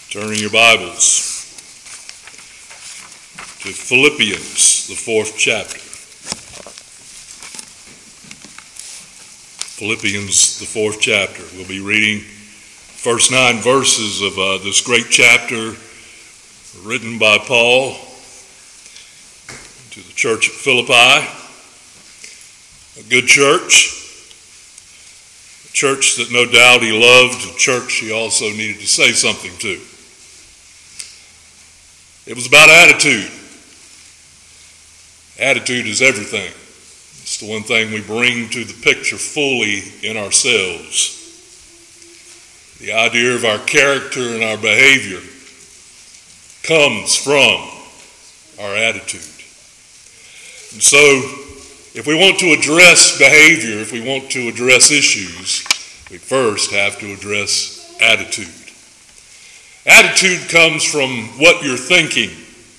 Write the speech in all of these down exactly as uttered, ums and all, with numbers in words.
Turn in your Bibles to Philippians, the fourth chapter. Philippians, the fourth chapter. We'll be reading first nine verses of uh, this great chapter written by Paul to the church at Philippi, a good church, a church that no doubt he loved, a church he also needed to say something to. It was about attitude. Attitude is everything. It's the one thing we bring to the picture fully in ourselves. The idea of our character and our behavior comes from our attitude. And so, if we want to address behavior, if we want to address issues, we first have to address attitude. Attitude comes from what you're thinking.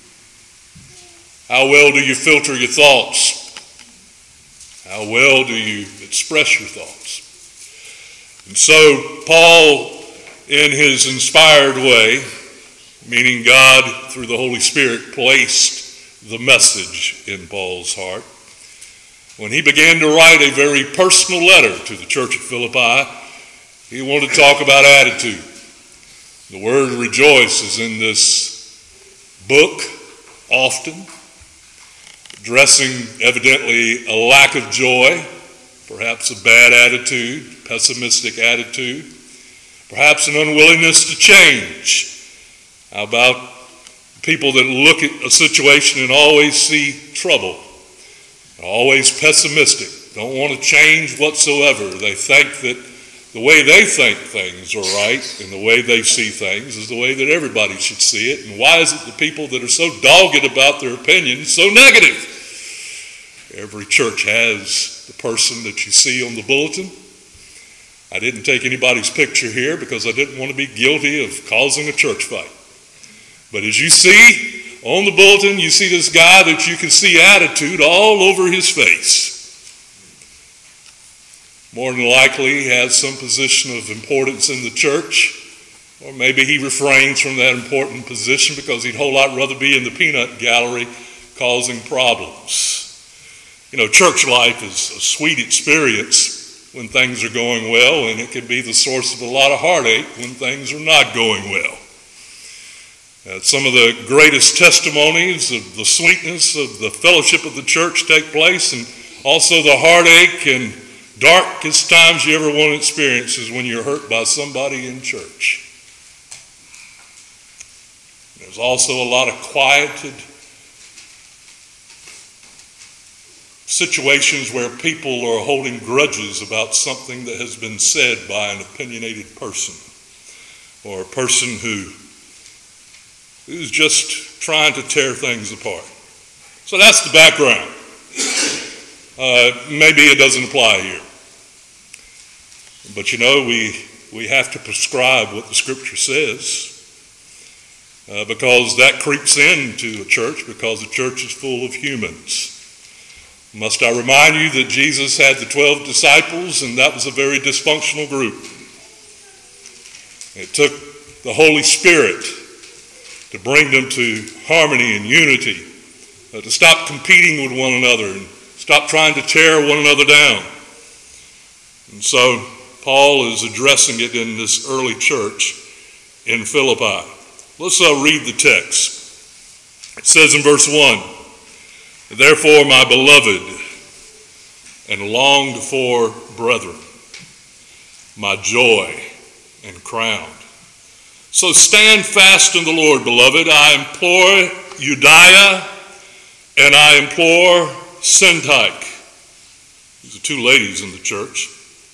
How well do you filter your thoughts? How well do you express your thoughts? And so Paul, in his inspired way, meaning God through the Holy Spirit, placed the message in Paul's heart. When he began to write a very personal letter to the church at Philippi, he wanted to talk about attitude. The word rejoice is in this book often, addressing evidently a lack of joy, perhaps a bad attitude, pessimistic attitude, perhaps an unwillingness to change. How about people that look at a situation and always see trouble, always pessimistic, don't want to change whatsoever. They think that the way they think things are right and the way they see things is the way that everybody should see it. And why is it the people that are so dogged about their opinions so negative? Every church has the person that you see on the bulletin. I didn't take anybody's picture here because I didn't want to be guilty of causing a church fight. But as you see on the bulletin, you see this guy that you can see attitude all over his face. More than likely, he has some position of importance in the church, or maybe he refrains from that important position because he'd a whole lot rather be in the peanut gallery causing problems. You know, church life is a sweet experience when things are going well, and it can be the source of a lot of heartache when things are not going well. Uh, some of the greatest testimonies of the sweetness of the fellowship of the church take place, and also the heartache and darkest times you ever want to experience is when you're hurt by somebody in church. There's also a lot of quieted situations where people are holding grudges about something that has been said by an opinionated person, or a person who who's just trying to tear things apart. So that's the background. Uh, maybe it doesn't apply here. But you know, we, we have to prescribe what the Scripture says uh, because that creeps into a church, because the church is full of humans. Must I remind you that Jesus had the twelve disciples, and that was a very dysfunctional group. It took the Holy Spirit to bring them to harmony and unity, uh, to stop competing with one another and stop trying to tear one another down. And so Paul is addressing it in this early church in Philippi. Let's uh, read the text. It says in verse one, "Therefore, my beloved and longed for brethren, my joy and crown. So stand fast in the Lord, beloved. I implore Euodia and I implore Syntyche." These are two ladies in the church.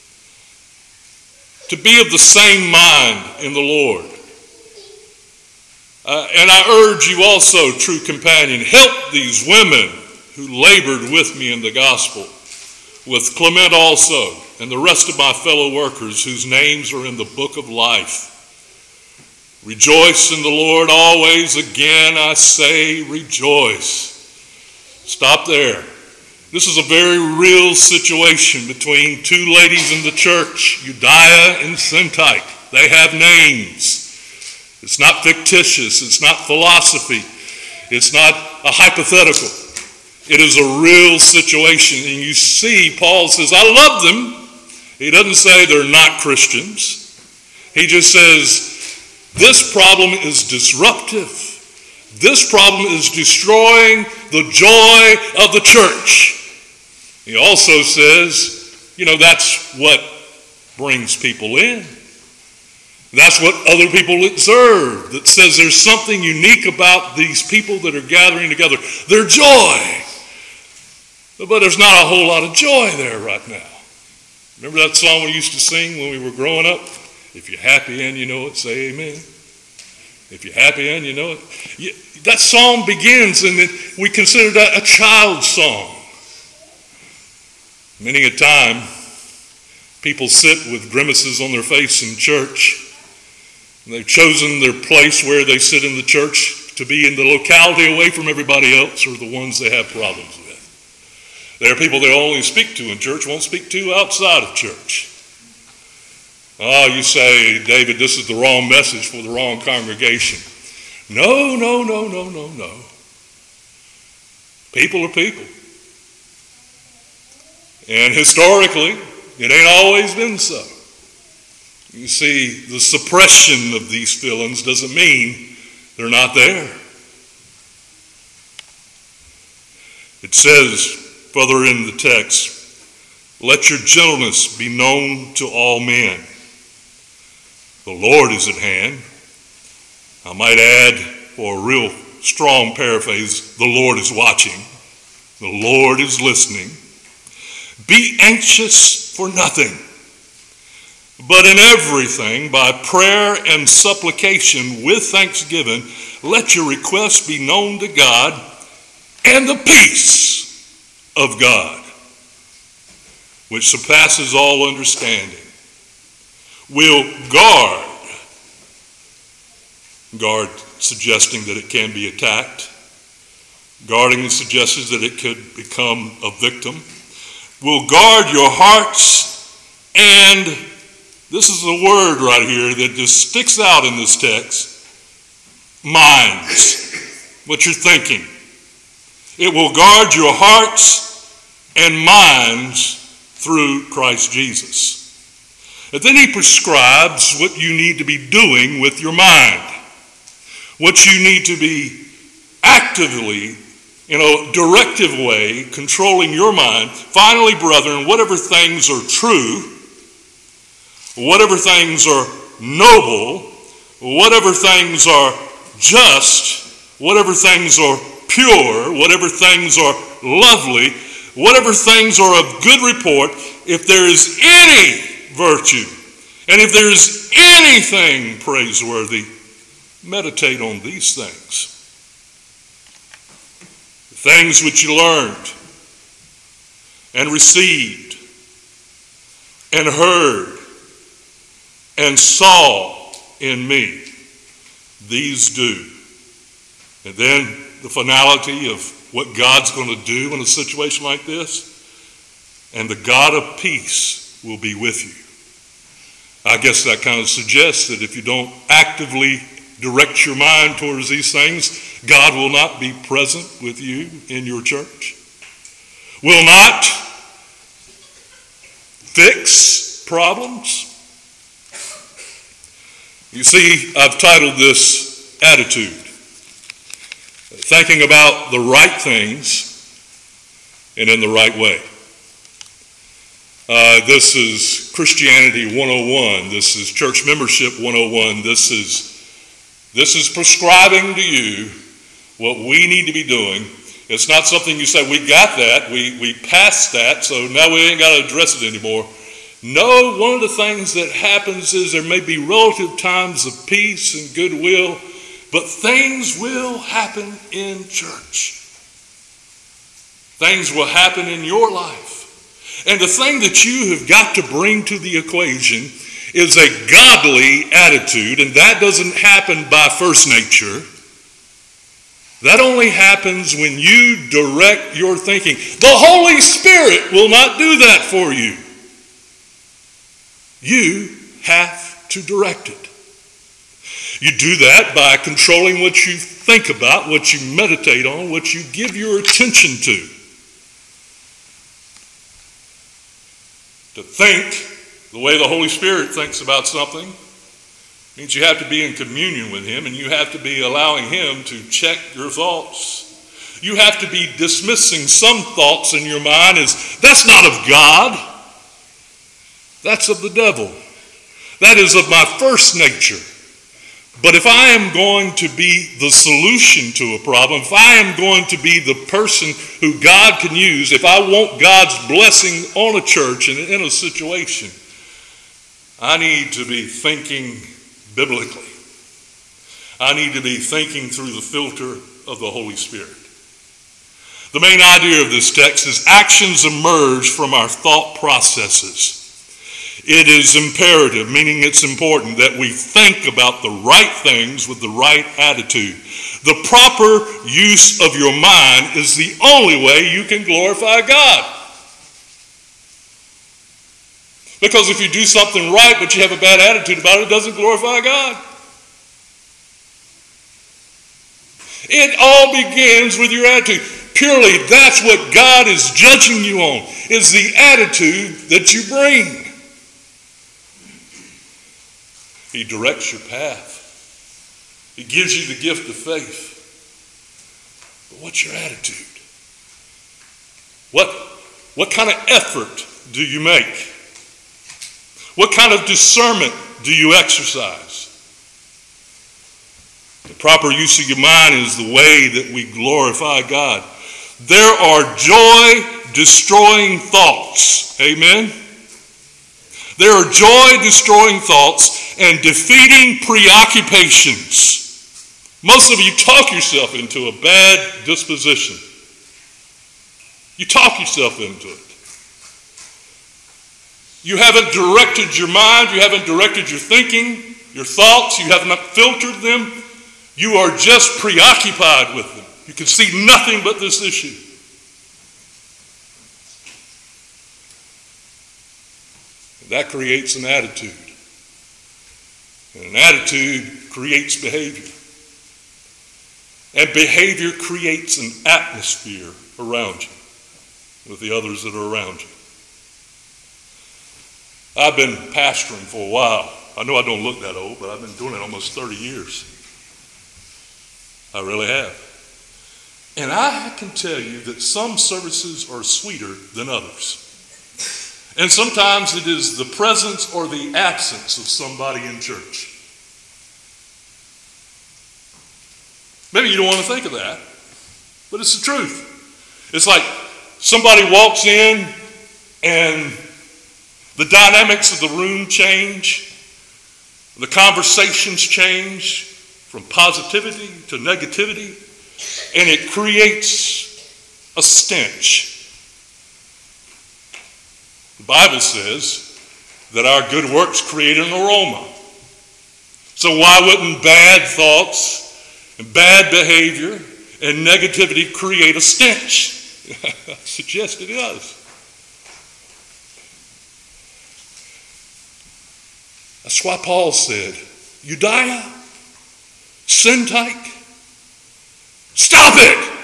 "To be of the same mind in the Lord. Uh, and I urge you also, true companion, help these women who labored with me in the gospel, with Clement also, and the rest of my fellow workers whose names are in the book of life. Rejoice in the Lord always. Again, I say rejoice." Stop there. This is a very real situation between two ladies in the church, Euodia and Syntyche. They have names. It's not fictitious. It's not philosophy. It's not a hypothetical. It is a real situation. And you see, Paul says, I love them. He doesn't say they're not Christians. He just says, this problem is disruptive. This problem is destroying the joy of the church. He also says, you know, that's what brings people in. That's what other people observe, that says there's something unique about these people that are gathering together. Their joy. But there's not a whole lot of joy there right now. Remember that song we used to sing when we were growing up? If you're happy and you know it, say amen. If you're happy and you know it. You, that song begins, and we consider that a child's song. Many a time, people sit with grimaces on their face in church. And they've chosen their place where they sit in the church to be in the locality away from everybody else or the ones they have problems with. There are people they only speak to in church, won't speak to outside of church. Oh, you say, David, this is the wrong message for the wrong congregation. No, no, no, no, no, no. People are people. And historically, it ain't always been so. You see, the suppression of these feelings doesn't mean they're not there. It says further in the text, let your gentleness be known to all men. The Lord is at hand. I might add, for a real strong paraphrase, the Lord is watching. The Lord is listening. Be anxious for nothing, but in everything, by prayer and supplication with thanksgiving, let your requests be known to God, and the peace of God, which surpasses all understanding, will guard, guard suggesting that it can be attacked, guarding suggests that it could become a victim, will guard your hearts, and this is the word right here that just sticks out in this text, minds, what you're thinking. It will guard your hearts and minds through Christ Jesus. And then he prescribes what you need to be doing with your mind, what you need to be actively, in a directive way, controlling your mind. Finally, brethren, whatever things are true, whatever things are noble, whatever things are just, whatever things are pure, whatever things are lovely, whatever things are of good report, if there is any virtue, and if there is anything praiseworthy, meditate on these things. The things which you learned and received and heard and saw in me, these do. And then the finality of what God's going to do in a situation like this, and the God of peace will be with you. I guess that kind of suggests that if you don't actively direct your mind towards these things, God will not be present with you in your church, will not fix problems. You see, I've titled this Attitude, thinking about the right things and in the right way. Uh, this is Christianity one oh one. This is church membership one oh one. This is this is prescribing to you what we need to be doing. It's not something you say, we got that, we, we passed that, so now we ain't got to address it anymore. No, one of the things that happens is there may be relative times of peace and goodwill, but things will happen in church. Things will happen in your life. And the thing that you have got to bring to the equation is a godly attitude, and that doesn't happen by first nature. That only happens when you direct your thinking. The Holy Spirit will not do that for you. You have to direct it. You do that by controlling what you think about, what you meditate on, what you give your attention to. To think the way the Holy Spirit thinks about something means you have to be in communion with him, and you have to be allowing him to check your thoughts. You have to be dismissing some thoughts in your mind as, that's not of God. That's of the devil. That is of my first nature. But if I am going to be the solution to a problem, if I am going to be the person who God can use, if I want God's blessing on a church and in a situation, I need to be thinking biblically. I need to be thinking through the filter of the Holy Spirit. The main idea of this text is actions emerge from our thought processes. It is imperative, meaning it's important, that we think about the right things with the right attitude. The proper use of your mind is the only way you can glorify God. Because if you do something right but you have a bad attitude about it, it doesn't glorify God. It all begins with your attitude. Purely, that's what God is judging you on, is the attitude that you bring. He directs your path. He gives you the gift of faith. But what's your attitude? What, what kind of effort do you make? What kind of discernment do you exercise? The proper use of your mind is the way that we glorify God. There are joy-destroying thoughts. Amen? There are joy-destroying thoughts and defeating preoccupations. Most of you talk yourself into a bad disposition. You talk yourself into it. You haven't directed your mind. You haven't directed your thinking, your thoughts. You have not filtered them. You are just preoccupied with them. You can see nothing but this issue. That creates an attitude. And an attitude creates behavior. And behavior creates an atmosphere around you with the others that are around you. I've been pastoring for a while. I know I don't look that old, but I've been doing it almost thirty years. I really have. And I can tell you that some services are sweeter than others. And sometimes it is the presence or the absence of somebody in church. Maybe you don't want to think of that, but it's the truth. It's like somebody walks in and the dynamics of the room change. The conversations change from positivity to negativity, and it creates a stench. The Bible says that our good works create an aroma. So why wouldn't bad thoughts and bad behavior and negativity create a stench? I suggest it does. That's why Paul said, Euodia, Syntyche, stop it!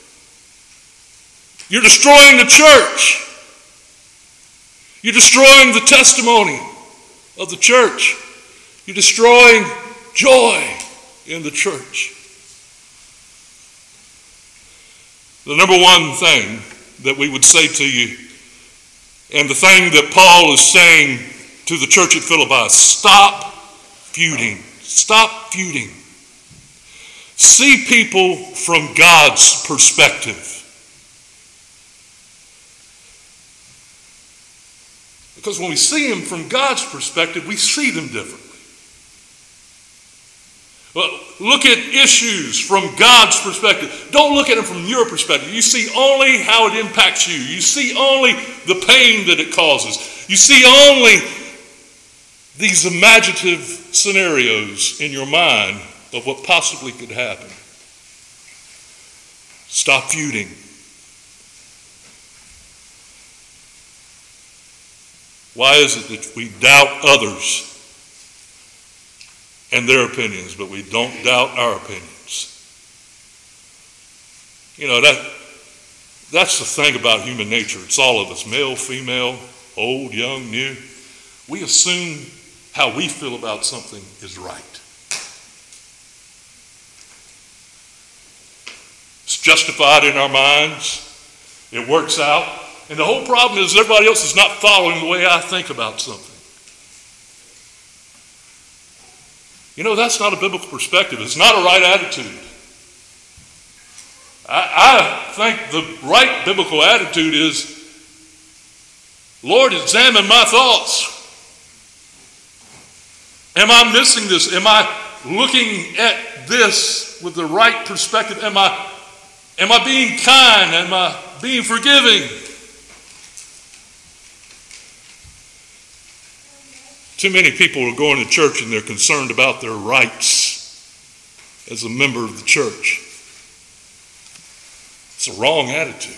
You're destroying the church. You're destroying the testimony of the church. You're destroying joy in the church. The number one thing that we would say to you, and the thing that Paul is saying to the church at Philippi, stop feuding. Stop feuding. See people from God's perspective. Because when we see them from God's perspective, we see them differently. Well, look at issues from God's perspective. Don't look at them from your perspective. You see only how it impacts you. You see only the pain that it causes. You see only these imaginative scenarios in your mind of what possibly could happen. Stop feuding. Why is it that we doubt others and their opinions, but we don't doubt our opinions. You know, that that's the thing about human nature. It's all of us, male, female, old, young, new. We assume how we feel about something is right. It's justified in our minds. It works out. And the whole problem is everybody else is not following the way I think about something. You know, that's not a biblical perspective. It's not a right attitude. I, I think the right biblical attitude is, Lord, examine my thoughts. Am I missing this? Am I looking at this with the right perspective? Am I, am I being kind? Am I being forgiving? Too many people are going to church and they're concerned about their rights as a member of the church. It's a wrong attitude.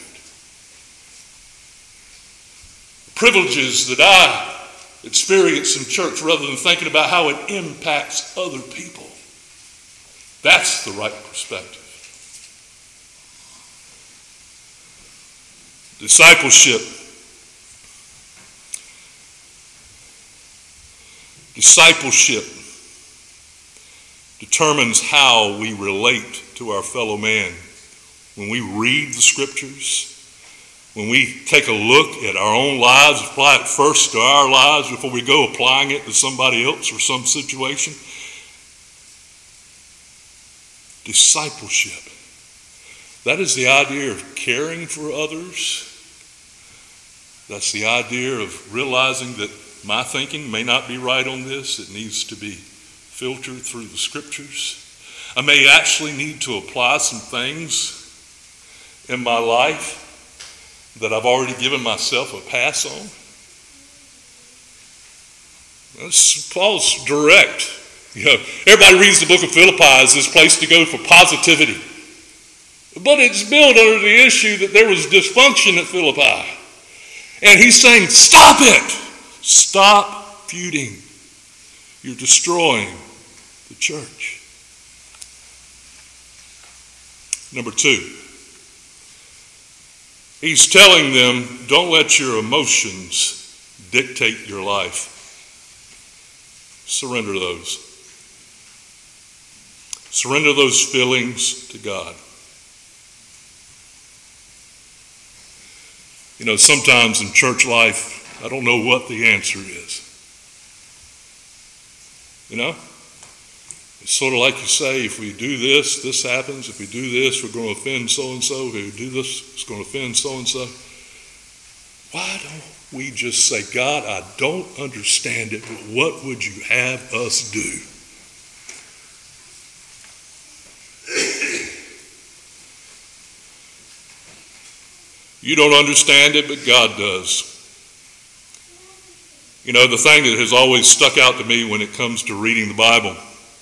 Privileges that I experience in church rather than thinking about how it impacts other people. That's the right perspective. Discipleship. Discipleship determines how we relate to our fellow man. When we read the scriptures, when we take a look at our own lives, apply it first to our lives before we go applying it to somebody else or some situation. Discipleship. That is the idea of caring for others. That's the idea of realizing that my thinking may not be right on this. It needs to be filtered through the scriptures. I may actually need to apply some things in my life that I've already given myself a pass on. That's Paul's direct. You know, everybody reads the book of Philippi as this place to go for positivity. But it's built under the issue that there was dysfunction at Philippi. And he's saying, stop it! Stop feuding. You're destroying the church. Number two, he's telling them, don't let your emotions dictate your life. Surrender those. Surrender those feelings to God. You know, sometimes in church life, I don't know what the answer is. You know? It's sort of like you say, if we do this, this happens. If we do this, we're going to offend so-and-so. If we do this, it's going to offend so-and-so. Why don't we just say, God, I don't understand it, but what would you have us do? You don't understand it, but God does. You know, the thing that has always stuck out to me when it comes to reading the Bible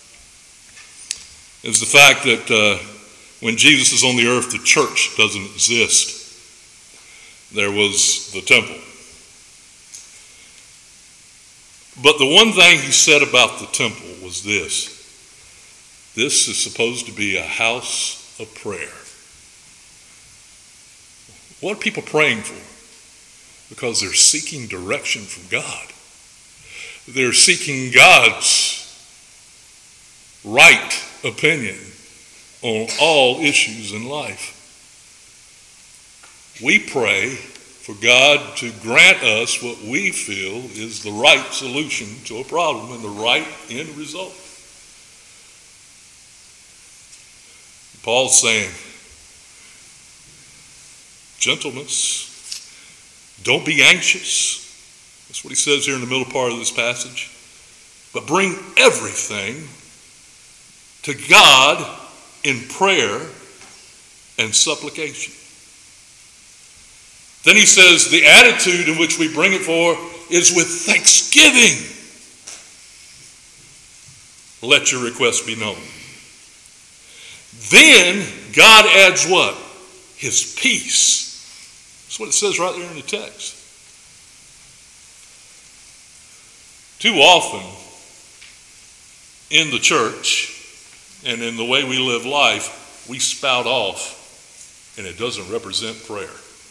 is the fact that uh, when Jesus is on the earth, the church doesn't exist. There was the temple. But the one thing he said about the temple was this. This is supposed to be a house of prayer. What are people praying for? Because they're seeking direction from God. They're seeking God's right opinion on all issues in life. We pray for God to grant us what we feel is the right solution to a problem and the right end result. Paul's saying, gentleness, don't be anxious. That's what he says here in the middle part of this passage. But bring everything to God in prayer and supplication. Then he says the attitude in which we bring it for is with thanksgiving. Let your request be known. Then God adds what? His peace. That's what it says right there in the text. Too often in the church and in the way we live life, we spout off, and it doesn't represent prayer.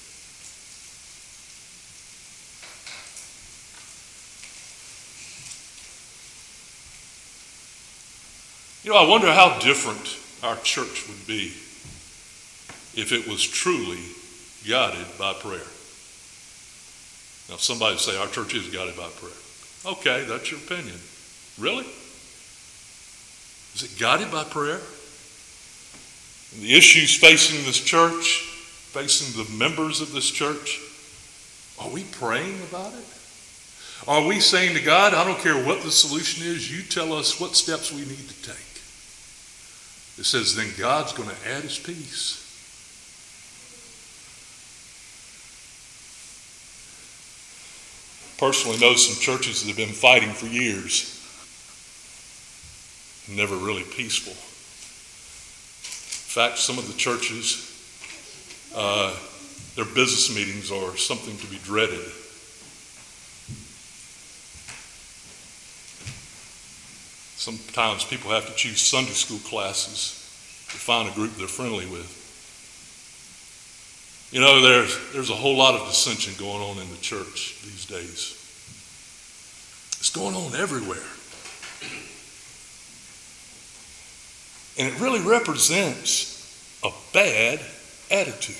You know, I wonder how different our church would be if it was truly guided by prayer. Now, somebody say our church is guided by prayer. Okay, that's your opinion. Really? Is it guided by prayer? And the issues facing this church, facing the members of this church, are we praying about it? Are we saying to God, I don't care what the solution is, you tell us what steps we need to take? It says, then God's going to add his peace. Personally know some churches that have been fighting for years. Never really peaceful. In fact, some of the churches, uh, their business meetings are something to be dreaded. Sometimes people have to choose Sunday school classes to find a group they're friendly with. You know, there's, there's a whole lot of dissension going on in the church these days. It's going on everywhere. And it really represents a bad attitude.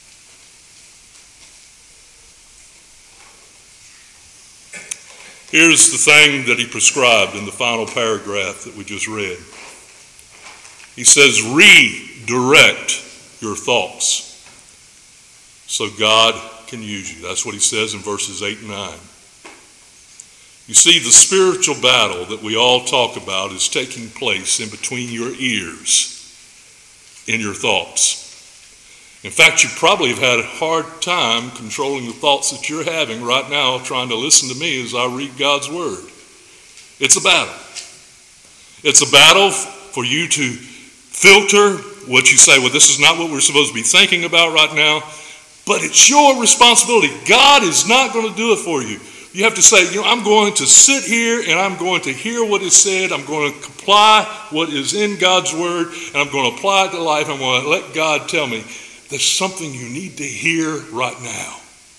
Here's the thing that he prescribed in the final paragraph that we just read. He says, redirect your thoughts so God can use you. That's what he says in verses eight and nine. You see, the spiritual battle that we all talk about is taking place in between your ears, in your thoughts. In fact, you probably have had a hard time controlling the thoughts that you're having right now, trying to listen to me as I read God's word. It's a battle. It's a battle for you to filter what you say, well, this is not what we're supposed to be thinking about right now, but it's your responsibility. God is not going to do it for you. You have to say, you know, I'm going to sit here and I'm going to hear what is said. I'm going to apply what is in God's word, and I'm going to apply it to life. I'm going to let God tell me there's something you need to hear right now.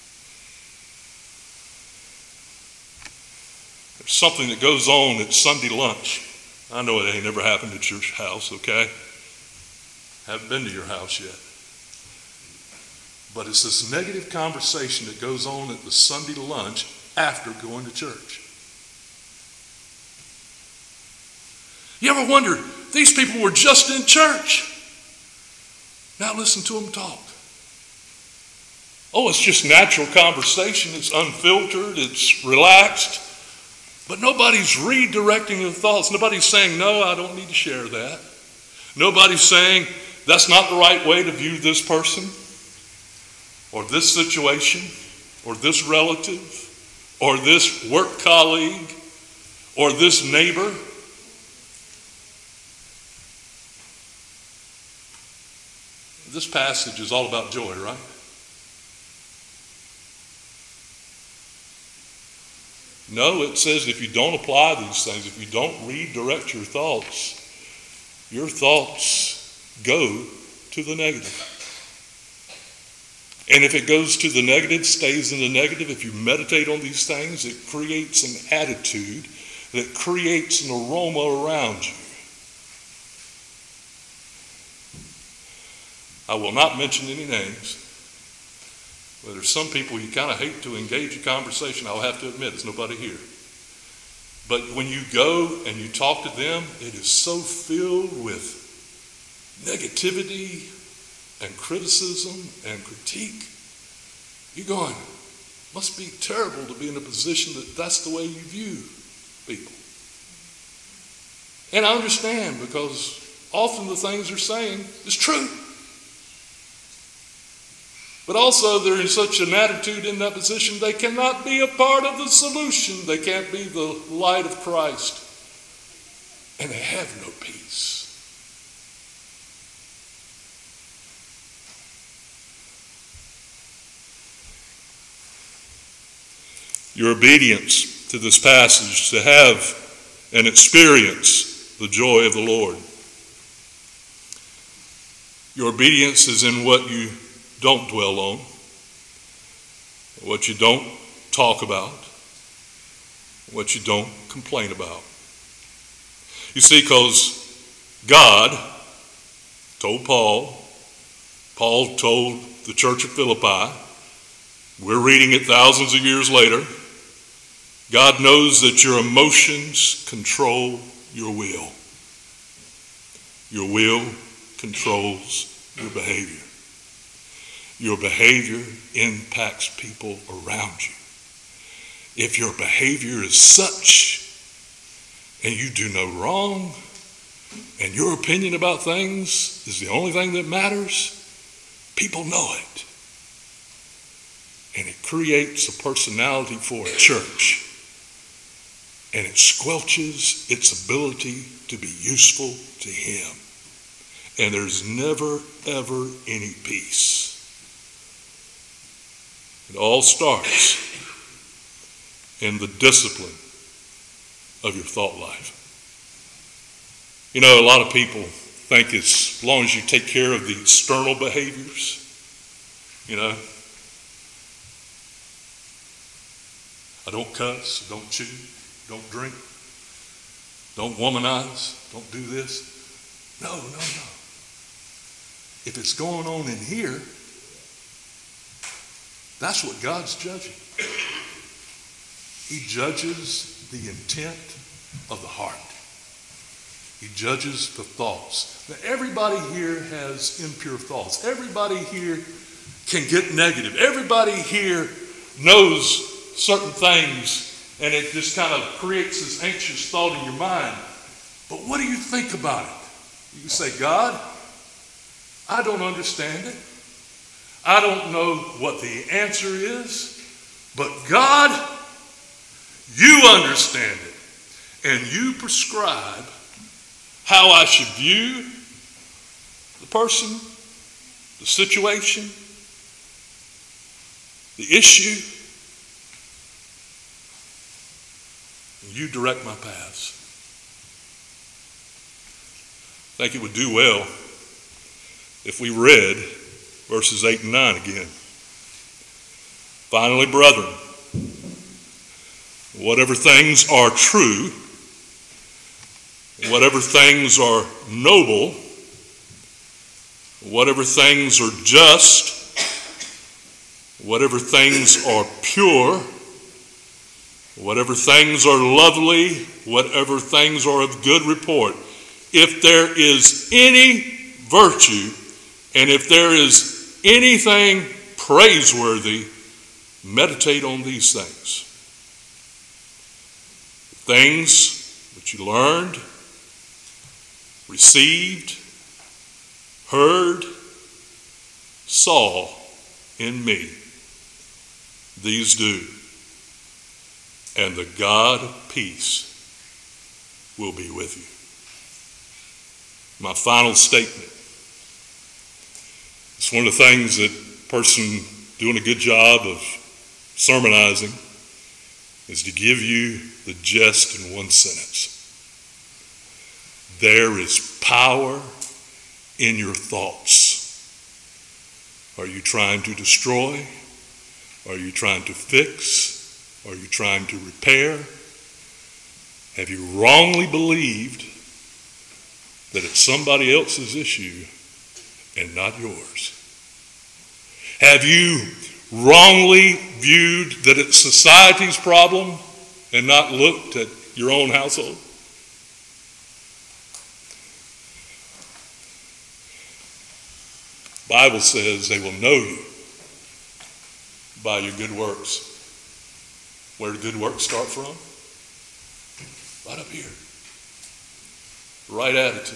There's something that goes on at Sunday lunch. I know it ain't never happened at your house, okay? Haven't been to your house yet. But it's this negative conversation that goes on at the Sunday lunch after going to church. You ever wonder, these people were just in church. Now listen to them talk. Oh, it's just natural conversation. It's unfiltered. It's relaxed. But nobody's redirecting their thoughts. Nobody's saying, no, I don't need to share that. Nobody's saying, that's not the right way to view this person or this situation or this relative or this work colleague or this neighbor. This passage is all about joy, right? No, it says if you don't apply these things, if you don't redirect your thoughts, your thoughts go to the negative. And if it goes to the negative, stays in the negative, if you meditate on these things, it creates an attitude that creates an aroma around you. I will not mention any names, but there's some people you kind of hate to engage a conversation. I'll have to admit, there's nobody here. But when you go and you talk to them, it is so filled with negativity and criticism and critique. You're going, must be terrible to be in a position that that's the way you view people. And I understand, because often the things they're saying is true. But also they're in such an attitude in that position, they cannot be a part of the solution. They can't be the light of Christ. And they have no peace. Your obedience to this passage, to have and experience the joy of the Lord. Your obedience is in what you don't dwell on, what you don't talk about, what you don't complain about. You see, because God told Paul, Paul told the church of Philippi, we're reading it thousands of years later, God knows that your emotions control your will. Your will controls your behavior. Your behavior impacts people around you. If your behavior is such and you do no wrong and your opinion about things is the only thing that matters, people know it. And it creates a personality for a church. And it squelches its ability to be useful to him. And there's never, ever any peace. It all starts in the discipline of your thought life. You know, a lot of people think as long as you take care of the external behaviors, you know, I don't cuss, don't chew, don't drink, don't womanize, don't do this. No, no, no. If it's going on in here, that's what God's judging. He judges the intent of the heart. He judges the thoughts. Now, everybody here has impure thoughts. Everybody here can get negative. Everybody here knows certain things, and it just kind of creates this anxious thought in your mind. But what do you think about it? You can say, God, I don't understand it. I don't know what the answer is, but God, you understand it, and you prescribe how I should view the person, the situation, the issue. And you direct my paths. I think it would do well if we read verses eight and nine again. Finally, brethren, whatever things are true, whatever things are noble, whatever things are just, whatever things are pure, whatever things are lovely, whatever things are of good report, if there is any virtue, and if there is anything praiseworthy, meditate on these things. Things that you learned, received, heard, saw in me, these do, and the God of peace will be with you. My final statement. It's one of the things that a person doing a good job of sermonizing is to give you the gist in one sentence. There is power in your thoughts. Are you trying to destroy? Are you trying to fix? Are you trying to repair? Have you wrongly believed that it's somebody else's issue and not yours? Have you wrongly viewed that it's society's problem and not looked at your own household? The Bible says they will know you by your good works. Where do good works start from? Right up here. Right attitude.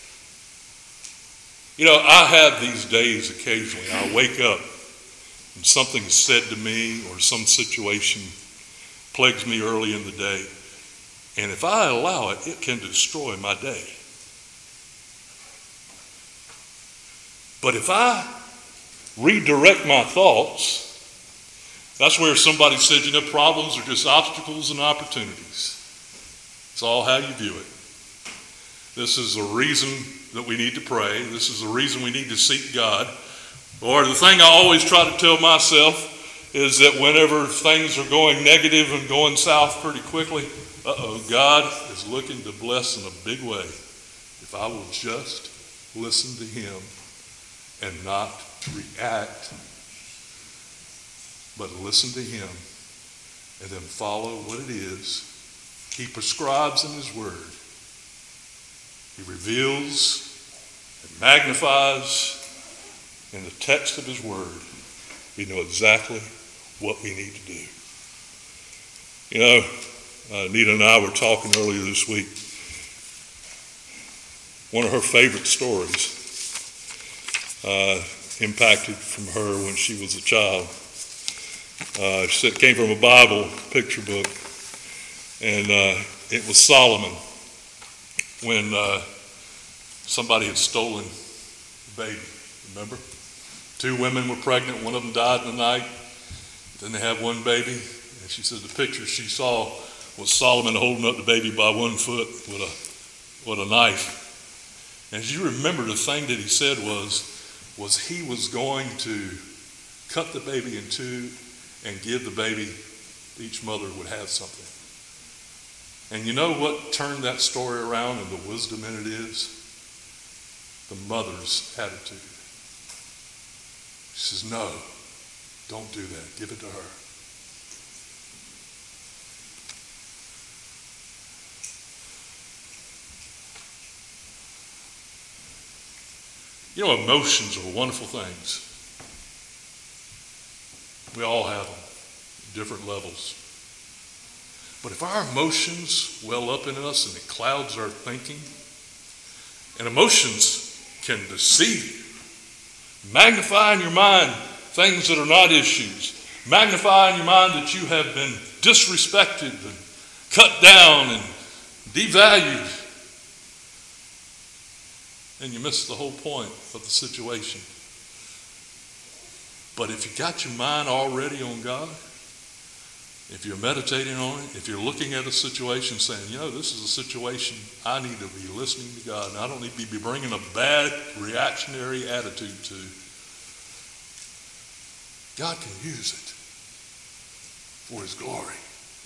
You know, I have these days occasionally. I wake up and something is said to me or some situation plagues me early in the day. And if I allow it, it can destroy my day. But if I redirect my thoughts, that's where somebody said, you know, problems are just obstacles and opportunities. It's all how you view it. This is the reason that we need to pray. This is the reason we need to seek God. Or the thing I always try to tell myself is that whenever things are going negative and going south pretty quickly, uh-oh, God is looking to bless in a big way if I will just listen to him and not react, but listen to him and then follow what it is he prescribes in his word. He reveals and magnifies in the text of his word. We know exactly what we need to do. You know, uh, Nita and I were talking earlier this week. One of her favorite stories uh, impacted from her when she was a child. Uh, she said it came from a Bible picture book, and uh, it was Solomon when uh, somebody had stolen the baby. Remember? Two women were pregnant. One of them died in the night. Then they had one baby. And she said the picture she saw was Solomon holding up the baby by one foot with a with a knife. And as you remember, the thing that he said was, was he was going to cut the baby in two and give the baby, each mother would have something. And you know what turned that story around and the wisdom in it is? The mother's attitude. She says, no, don't do that. Give it to her. You know, emotions are wonderful things. We all have them, different levels. But if our emotions well up in us and it clouds our thinking, and emotions can deceive you, magnify in your mind things that are not issues, magnify in your mind that you have been disrespected and cut down and devalued, and you miss the whole point of the situation. But if you got your mind already on God, if you're meditating on it, if you're looking at a situation saying, you know, this is a situation I need to be listening to God, and I don't need to be bringing a bad reactionary attitude to, God can use it for his glory.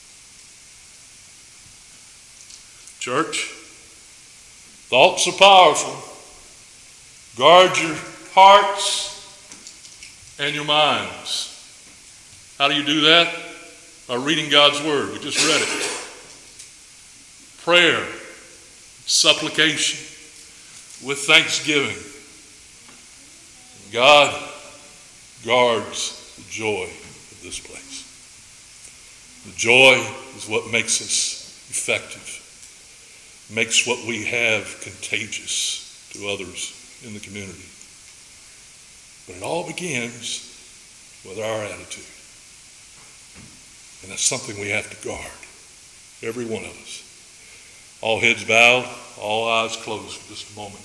Church, thoughts are powerful. Guard your hearts and your minds. How do you do that? By reading God's word. We just read it. Prayer, supplication, with thanksgiving. God guards the joy of this place. The joy is what makes us effective, makes what we have contagious to others in the community. But it all begins with our attitude. And that's something we have to guard, every one of us. All heads bowed, all eyes closed for just a moment.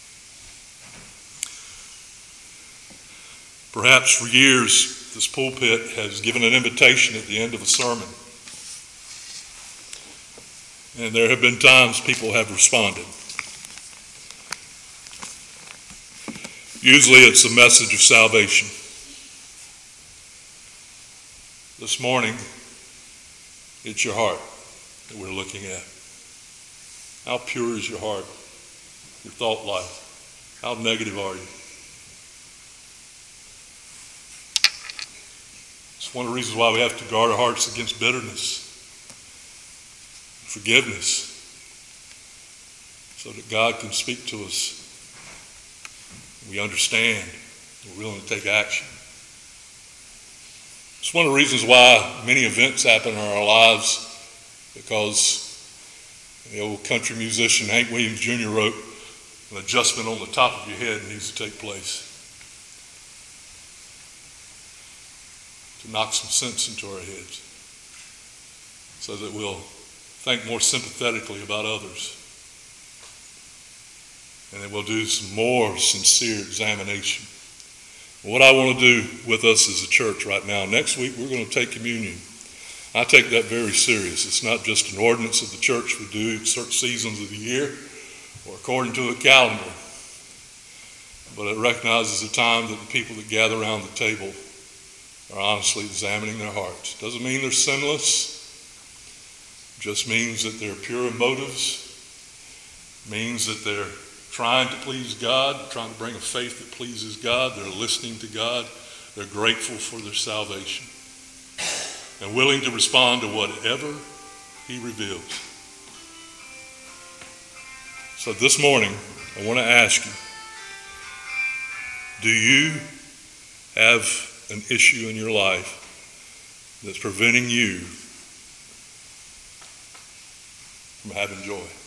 Perhaps for years, this pulpit has given an invitation at the end of a sermon. And there have been times people have responded. Usually it's a message of salvation. This morning, it's your heart that we're looking at. How pure is your heart? Your thought life? How negative are you? It's one of the reasons why we have to guard our hearts against bitterness, forgiveness, so that God can speak to us. We understand. We're willing to take action. It's one of the reasons why many events happen in our lives, because the old country musician Hank Williams Junior wrote, an adjustment on the top of your head needs to take place to knock some sense into our heads so that we'll think more sympathetically about others, and then we'll do some more sincere examination. What I want to do with us as a church right now, next week we're going to take communion. I take that very serious. It's not just an ordinance of the church we do at certain seasons of the year. or according to a calendar, but it recognizes the time that the people that gather around the table are honestly examining their hearts. Doesn't mean they're sinless. Just means that they're pure in motives. Means that they're trying to please God, trying to bring a faith that pleases God. They're listening to God. They're grateful for their salvation and willing to respond to whatever he reveals. So this morning, I want to ask you, do you have an issue in your life that's preventing you from having joy?